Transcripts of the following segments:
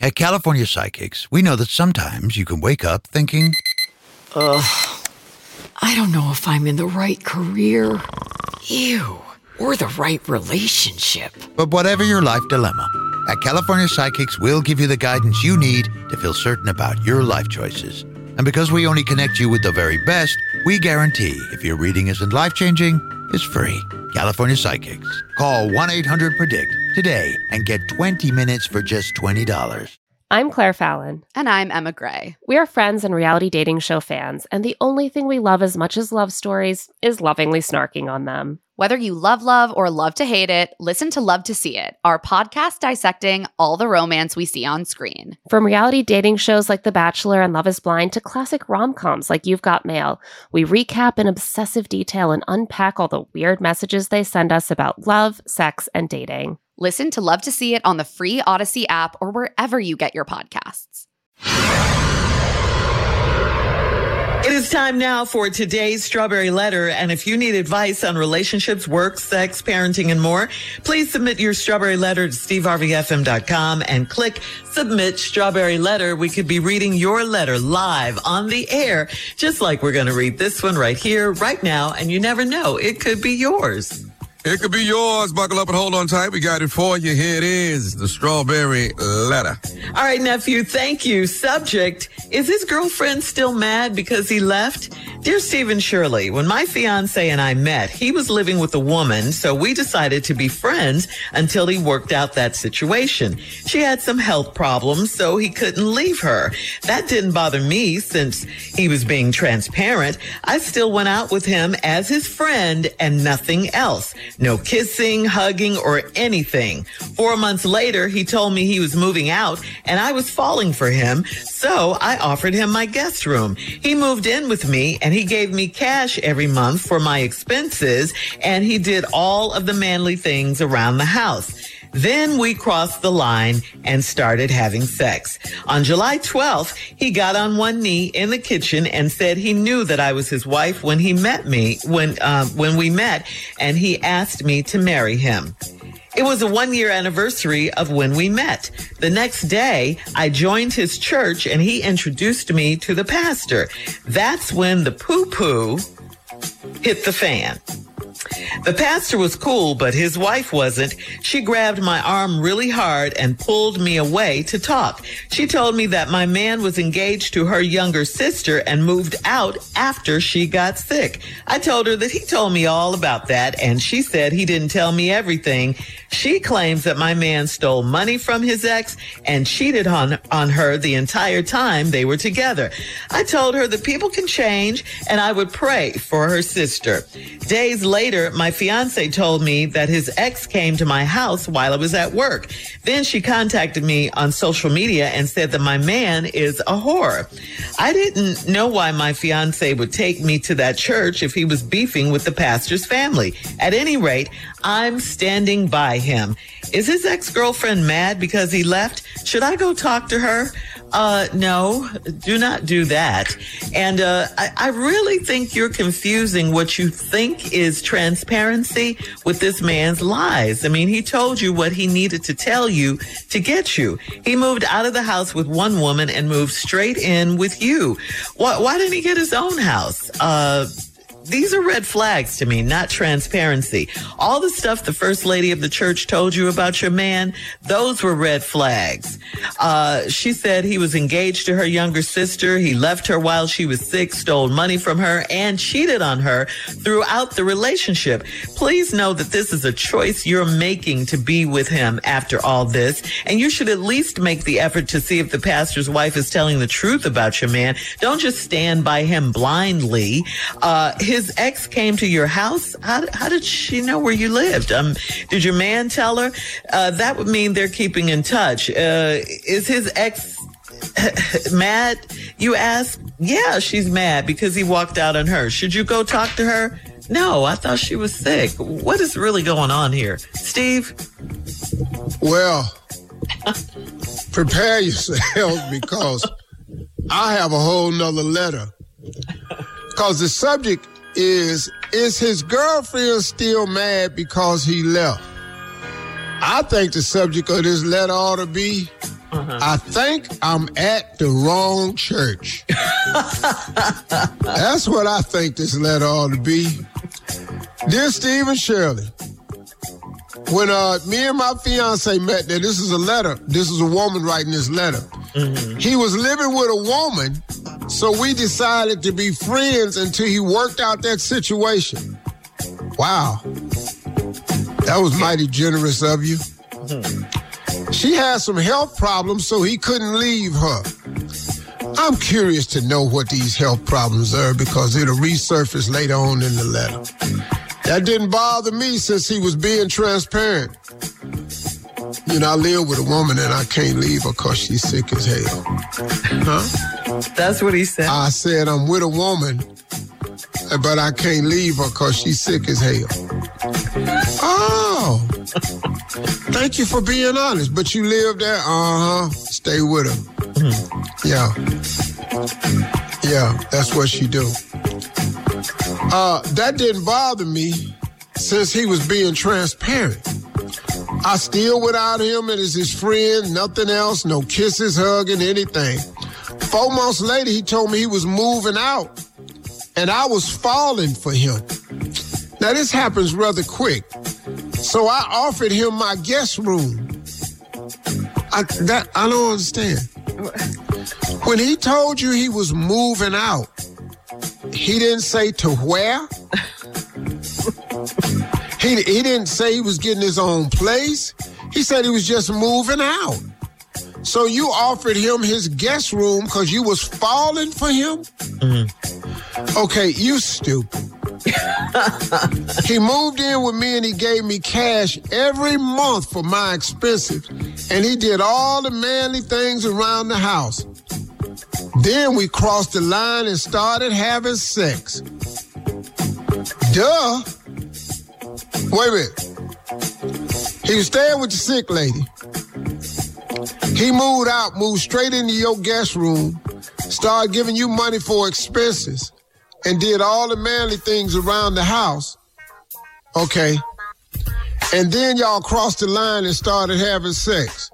At California Psychics, we know that sometimes you can wake up thinking, I don't know if I'm in the right career. Or the right relationship. But whatever your life dilemma, at California Psychics, we'll give you the guidance you need to feel certain about your life choices. And because we only connect you with the very best, we guarantee if your reading isn't life-changing, it's free. California Psychics. Call 1-800-PREDICT today and get 20 minutes for just $20. I'm Claire Fallon. And I'm Emma Gray. We are friends and reality dating show fans, and the only thing we love as much as love stories is lovingly snarking on them. Whether you love or love to hate it, listen to Love to See It, our podcast dissecting all the romance we see on screen. From reality dating shows like The Bachelor and Love is Blind to classic rom-coms like You've Got Mail, we recap in obsessive detail and unpack all the weird messages they send us about love, sex, and dating. Listen to Love to See It on the free Odyssey app or wherever you get your podcasts. It is time now for today's Strawberry Letter, and if you need advice on relationships, work, sex, parenting, and more, please submit your Strawberry Letter to steveharveyfm.com and click Submit Strawberry Letter. We could be reading your letter live on the air, just like we're going to read this one right here, right now, and you never know, it could be yours. It could be yours. Buckle up and hold on tight. We got it for you. Here it is, the Strawberry Letter. All right, nephew, thank you. Subject, is his girlfriend still mad because he left? Dear Stephen Shirley, when my fiance and I met, he was living with a woman, so we decided to be friends until he worked out that situation. She had some health problems, so he couldn't leave her. That didn't bother me since he was being transparent. I still went out with him as his friend and nothing else. No kissing, hugging, or anything. 4 months later, he told me he was moving out and I was falling for him, so I offered him my guest room. He moved in with me and he gave me cash every month for my expenses, and he did all of the manly things around the house. Then we crossed the line and started having sex. On July 12th, he got on one knee in the kitchen and said he knew that I was his wife when he met me, when we met, and he asked me to marry him. It was a 1-year anniversary of when we met. The next day, I joined his church and he introduced me to the pastor. That's when the poo-poo hit the fan. The pastor was cool, but his wife wasn't. She grabbed my arm really hard and pulled me away to talk. She told me that my man was engaged to her younger sister and moved out after she got sick. I told her that he told me all about that, and she said he didn't tell me everything. She claims that my man stole money from his ex and cheated on her the entire time they were together. I told her that people can change and I would pray for her sister. Days later, my fiance told me that his ex came to my house while I was at work. Then she contacted me on social media and said that my man is a whore. I didn't know why my fiance would take me to that church if he was beefing with the pastor's family. At any rate, I'm standing by him. Is his ex-girlfriend mad because he left? Should I go talk to her? No, do not do that. And I really think you're confusing what you think is transparency with this man's lies. I mean, he told you what he needed to tell you to get you. He moved out of the house with one woman and moved straight in with you. Why didn't he get his own house? These are red flags to me, not transparency. All the stuff the first lady of the church told you about your man, those were red flags. She said he was engaged to her younger sister. He left her while she was sick, stole money from her, and cheated on her throughout the relationship. Please know that this is a choice you're making to be with him after all this, and you should at least make the effort to see if the pastor's wife is telling the truth about your man. Don't just stand by him blindly. His ex came to your house. How did she know where you lived? Did your man tell her? That would mean they're keeping in touch. Is his ex mad, you ask? Yeah, she's mad because he walked out on her. Should you go talk to her? No, I thought she was sick. What is really going on here? Steve? Well, prepare yourself because I have a whole nother letter. Because the subject is his girlfriend still mad because he left? I think the subject of this letter ought to be, I think I'm at the wrong church. That's what I think this letter ought to be. Dear Steve and Shirley, when me and my fiance met, now this is a letter. This is a woman writing this letter. He was living with a woman, so we decided to be friends until he worked out that situation. Wow. That was mighty generous of you. She had some health problems, so he couldn't leave her. I'm curious to know what these health problems are because it'll resurface later on in the letter. That didn't bother me since he was being transparent. You know, I live with a woman and I can't leave her because she's sick as hell. Huh? That's what he said. I said I'm with a woman, but I can't leave her because she's sick as hell. Oh, thank you for being honest. But you live there? Stay with her. Yeah. Yeah, that's what she do. That didn't bother me since he was being transparent. I still without him and as his friend, nothing else, no kisses, hugging, anything. 4 months later, he told me he was moving out and I was falling for him. Now, this happens rather quick. So I offered him my guest room. I don't understand. When he told you he was moving out, he didn't say to where? He didn't say he was getting his own place. He said he was just moving out. So you offered him his guest room because you was falling for him? Okay, you stupid. He moved in with me and he gave me cash every month for my expenses. And he did all the manly things around the house. Then we crossed the line and started having sex. Duh. Wait a minute. He was staying with the sick lady. He moved straight into your guest room, started giving you money for expenses, and did all the manly things around the house. Okay. And then y'all crossed the line and started having sex.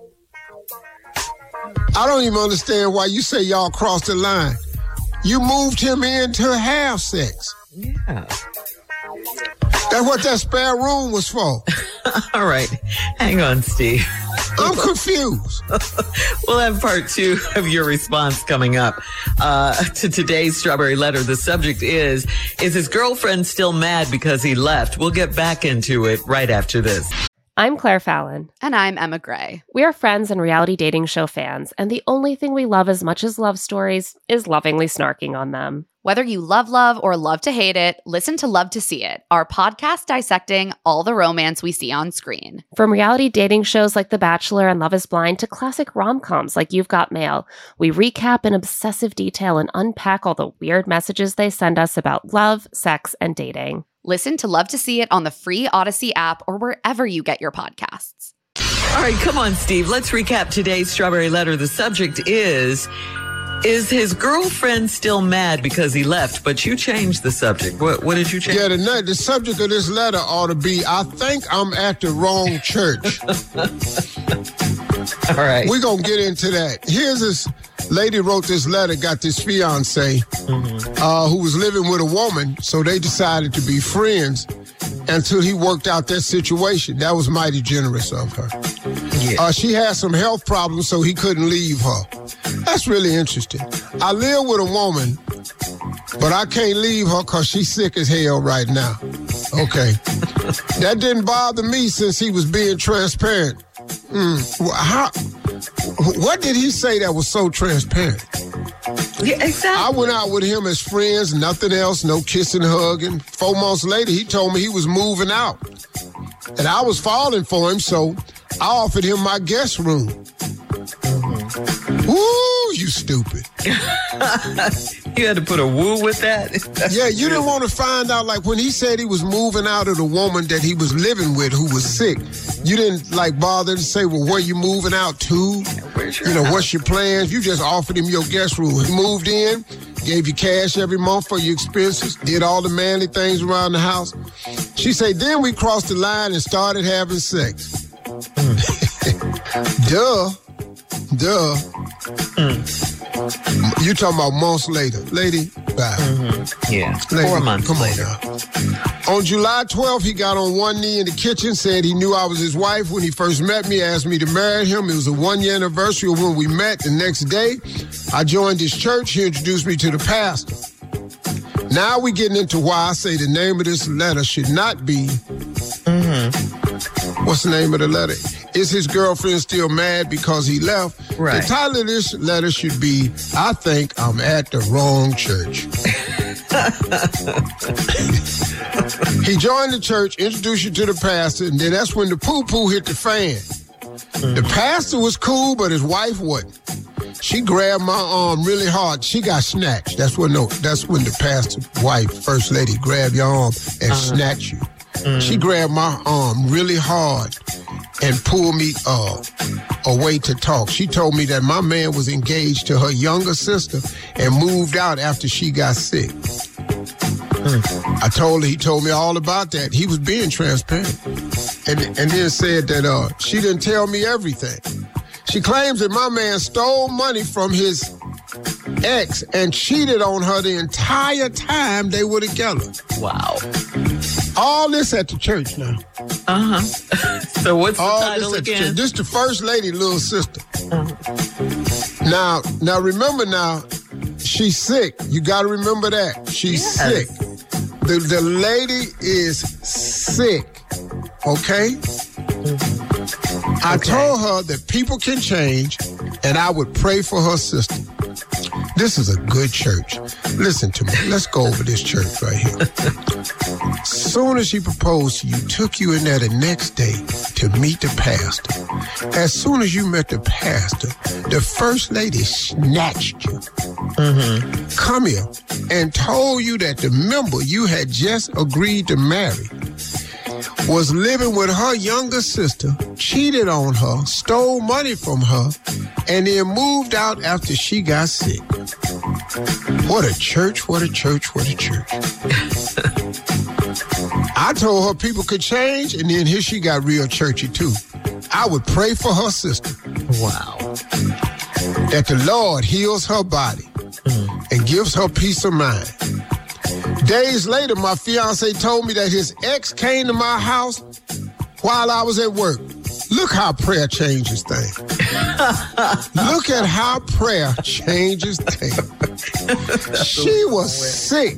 I don't even understand why you say y'all crossed the line. You moved him in to have sex. Yeah. That's what that spare room was for. All right. Hang on, Steve. I'm confused. We'll have part 2 of your response coming up to today's Strawberry Letter. The subject is his girlfriend still mad because he left? We'll get back into it right after this. I'm Claire Fallon. And I'm Emma Gray. We are friends and reality dating show fans, and the only thing we love as much as love stories is lovingly snarking on them. Whether you love or love to hate it, listen to Love to See It, our podcast dissecting all the romance we see on screen. From reality dating shows like The Bachelor and Love is Blind to classic rom-coms like You've Got Mail, we recap in obsessive detail and unpack all the weird messages they send us about love, sex, and dating. Listen to Love to See It on the free Odyssey app or wherever you get your podcasts. All right, come on, Steve. Let's recap today's Strawberry Letter. The subject is his girlfriend still mad because he left? But you changed the subject. What did you change? Yeah, the subject of this letter ought to be, I think I'm at the wrong church. All right. We're going to get into that. Here's this lady wrote this letter, got this fiance who was living with a woman, so they decided to be friends until he worked out that situation. That was mighty generous of her. Yeah. She had some health problems, so he couldn't leave her. That's really interesting. I live with a woman, but I can't leave her because she's sick as hell right now. Okay. That didn't bother me since he was being transparent. What did he say that was so transparent? Yeah, exactly. I went out with him as friends, nothing else, no kissing, hugging. 4 months later, he told me he was moving out. And I was falling for him, so I offered him my guest room. Woo, you stupid. You had to put a woo with that? Yeah, you didn't want to find out, like, when he said he was moving out of the woman that he was living with who was sick, you didn't, like, bother to say, well, where you moving out to? What's your plans? You just offered him your guest room. He moved in, gave you cash every month for your expenses, did all the manly things around the house. She said, then we crossed the line and started having sex. Duh. Duh. You talking about months later. Lady, bye. Yeah, Lady, 4 months come later. on now. On July 12th, he got on one knee in the kitchen, said he knew I was his wife when he first met me, asked me to marry him. It was a 1-year anniversary of when we met. The next day, I joined his church. He introduced me to the pastor. Now we getting into why I say the name of this letter should not be... What's the name of the letter? Is his girlfriend still mad because he left? Right. The title of this letter should be, I think I'm at the wrong church. He joined the church, introduced you to the pastor, and then that's when the poo-poo hit the fan. The pastor was cool, but his wife wasn't. She grabbed my arm really hard. She got snatched. That's when the pastor's wife, first lady, grabbed your arm and snatched you. She grabbed my arm really hard and pulled me away to talk. She told me that my man was engaged to her younger sister and moved out after she got sick. I told her, he told me all about that. He was being transparent. And then said that she didn't tell me everything. She claims that my man stole money from his ex and cheated on her the entire time they were together. Wow. All this at the church now. So what's the All title this at the again? church. This the first lady, little sister. Now remember now, she's sick. You got to remember that. She's sick. The lady is sick, okay? I told her that people can change, and I would pray for her sister. This is a good church. Listen to me. Let's go over this church right here. Soon as she proposed to you, took you in there the next day to meet the pastor. As soon as you met the pastor, the first lady snatched you. Come here and told you that the member you had just agreed to marry was living with her younger sister, cheated on her, stole money from her, and then moved out after she got sick. What a church, what a church, what a church. I told her people could change, and then here she got real churchy too. I would pray for her sister. Wow. That the Lord heals her body and gives her peace of mind. Days later, my fiance told me that his ex came to my house while I was at work. Look how prayer changes things. Look at how prayer changes things. She was sick.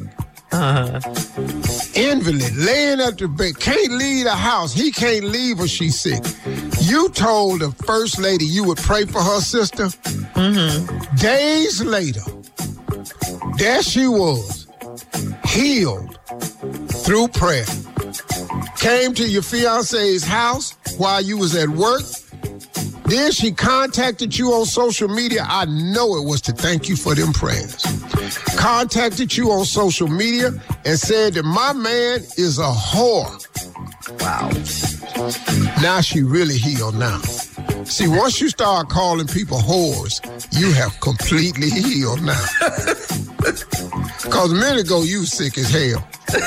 Invalid, laying at the bed, can't leave the house. He can't leave her, she's sick. You told the first lady you would pray for her sister. Days later, there she was, healed through prayer. Came to your fiance's house while you was at work. Then she contacted you on social media. I know it was to thank you for them prayers. Contacted you on social media and said that my man is a whore. Wow. Now she really healed now. See, once you start calling people whores, you have completely healed now. Because a minute ago, you sick as hell.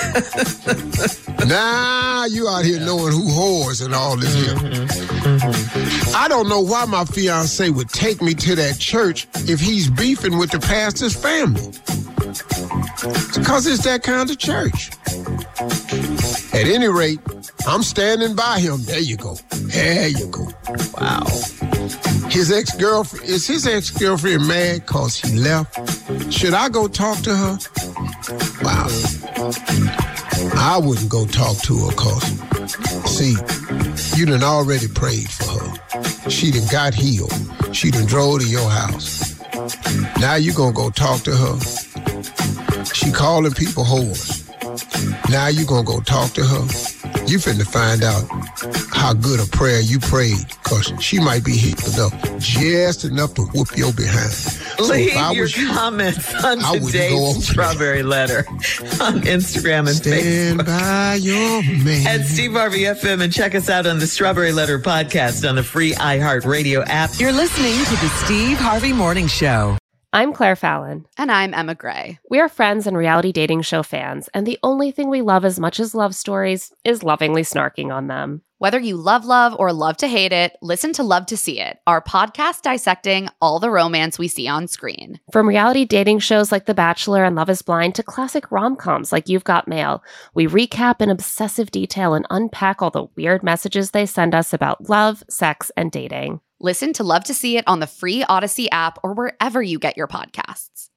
Now you out here knowing who whores and all this here. I don't know why my fiance would take me to that church if he's beefing with the pastor's family. Because it's that kind of church. At any rate, I'm standing by him. There you go. There you go. Wow. Is his ex-girlfriend mad because he left? Should I go talk to her? Wow. I wouldn't go talk to her because, see, you done already prayed for her. She done got healed. She done drove to your house. Now you gonna go talk to her. She calling people whores. Now you gonna go talk to her. You finna find out how good a prayer you prayed, because she might be healed up just enough to whoop your behind. Leave your comments on today's Strawberry Letter on Instagram and Stand Facebook. by your man. At Steve Harvey FM, and check us out on the Strawberry Letter podcast on the free iHeartRadio app. You're listening to the Steve Harvey Morning Show. I'm Claire Fallon. And I'm Emma Gray. We are friends and reality dating show fans, and the only thing we love as much as love stories is lovingly snarking on them. Whether you love or love to hate it, listen to Love to See It, our podcast dissecting all the romance we see on screen. From reality dating shows like The Bachelor and Love is Blind to classic rom-coms like You've Got Mail, we recap in obsessive detail and unpack all the weird messages they send us about love, sex, and dating. Listen to Love to See It on the free Odyssey app or wherever you get your podcasts.